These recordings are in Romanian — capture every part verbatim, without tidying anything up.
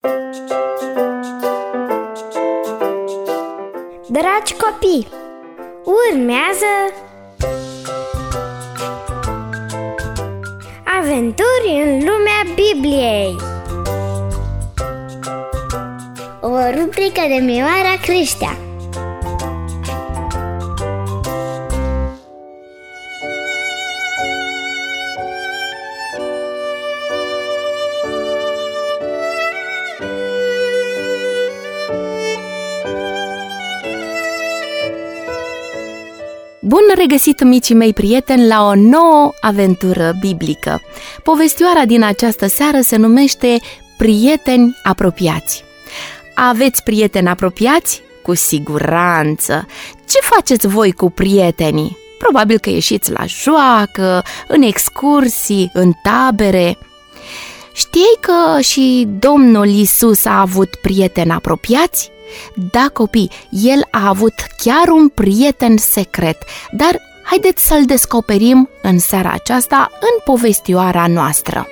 Dragi copii, urmează Aventuri în lumea Bibliei, o rubrică de Mioara Creștea. Bun regăsit, micii mei prieteni, la o nouă aventură biblică. Povestioara din această seară se numește Prieteni apropiați. Aveți prieteni apropiați? Cu siguranță! Ce faceți voi cu prietenii? Probabil că ieșiți la joacă, în excursii, în tabere. Știai că și Domnul Iisus a avut prieteni apropiați? Da, copii, el a avut chiar un prieten secret, dar haideți să-l descoperim în seara aceasta în povestioara noastră.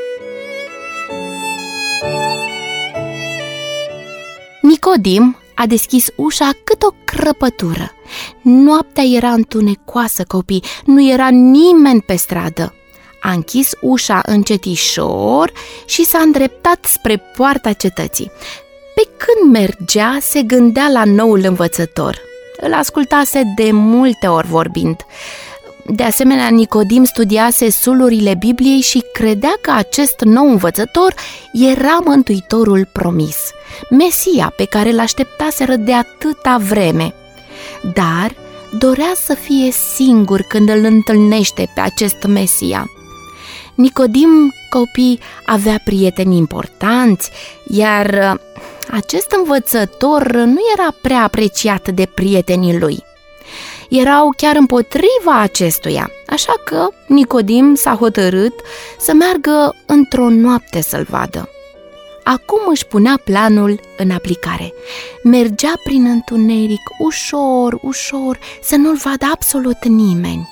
Nicodim a deschis ușa cât o crăpătură. Noaptea era întunecoasă, copii, nu era nimeni pe stradă. A închis ușa încetișor și s-a îndreptat spre poarta cetății. Pe când mergea, se gândea la noul învățător. Îl ascultase de multe ori vorbind. De asemenea, Nicodim studiase sulurile Bibliei și credea că acest nou învățător era Mântuitorul promis, Mesia pe care l-așteptaseră de atâta vreme. Dar dorea să fie singur când îl întâlnește pe acest Mesia. Nicodim, copii, avea prieteni importanți, iar acest învățător nu era prea apreciat de prietenii lui. Erau chiar împotriva acestuia, așa că Nicodim s-a hotărât să meargă într-o noapte să-l vadă. Acum își punea planul în aplicare. Mergea prin întuneric, ușor, ușor, să nu-l vadă absolut nimeni.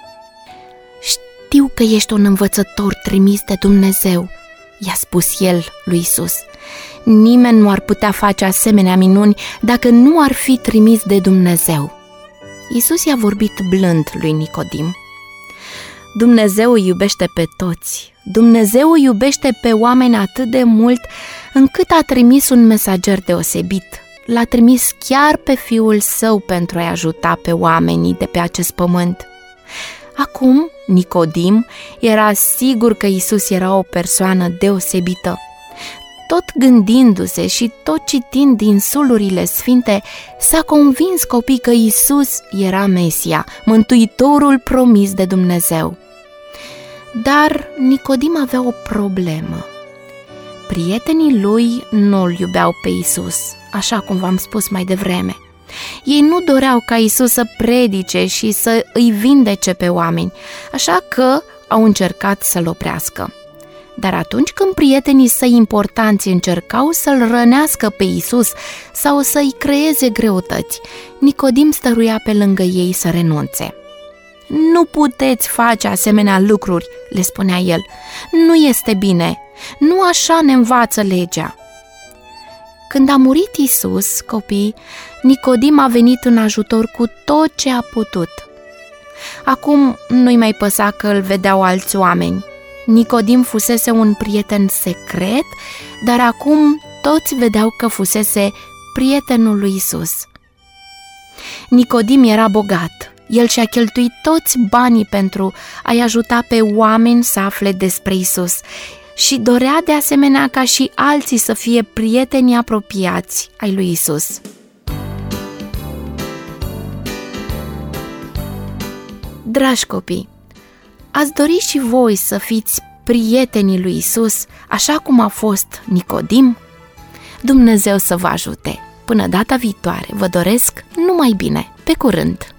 Știu că ești un învățător trimis de Dumnezeu, i-a spus el lui Iisus. Nimeni nu ar putea face asemenea minuni dacă nu ar fi trimis de Dumnezeu. Iisus i-a vorbit blând lui Nicodim. Dumnezeu îi iubește pe toți. Dumnezeu îi iubește pe oameni atât de mult încât a trimis un mesager deosebit. L-a trimis chiar pe Fiul Său pentru a-i ajuta pe oamenii de pe acest pământ. Acum, Nicodim era sigur că Iisus era o persoană deosebită. Tot gândindu-se și tot citind din sulurile sfinte, s-a convins, copii, că Iisus era Mesia, Mântuitorul promis de Dumnezeu. Dar Nicodim avea o problemă. Prietenii lui nu îl iubeau pe Iisus, așa cum v-am spus mai devreme. Ei nu doreau ca Iisus să predice și să îi vindece pe oameni, așa că au încercat să-l oprească. Dar atunci când prietenii săi importanți încercau să-l rănească pe Iisus sau să-i creeze greutăți, Nicodim stăruia pe lângă ei să renunțe. Nu puteți face asemenea lucruri, le spunea el. Nu este bine, nu așa ne învață legea. Când a murit Iisus, copii, Nicodim a venit în ajutor cu tot ce a putut. Acum nu-i mai păsa că îl vedeau alți oameni. Nicodim fusese un prieten secret, dar acum toți vedeau că fusese prietenul lui Iisus. Nicodim era bogat. El și-a cheltuit toți banii pentru a-i ajuta pe oameni să afle despre Iisus și dorea de asemenea ca și alții să fie prieteni apropiați ai lui Iisus. Dragi copii, ați dori și voi să fiți prietenii lui Iisus, așa cum a fost Nicodim? Dumnezeu să vă ajute! Până data viitoare, vă doresc numai bine! Pe curând!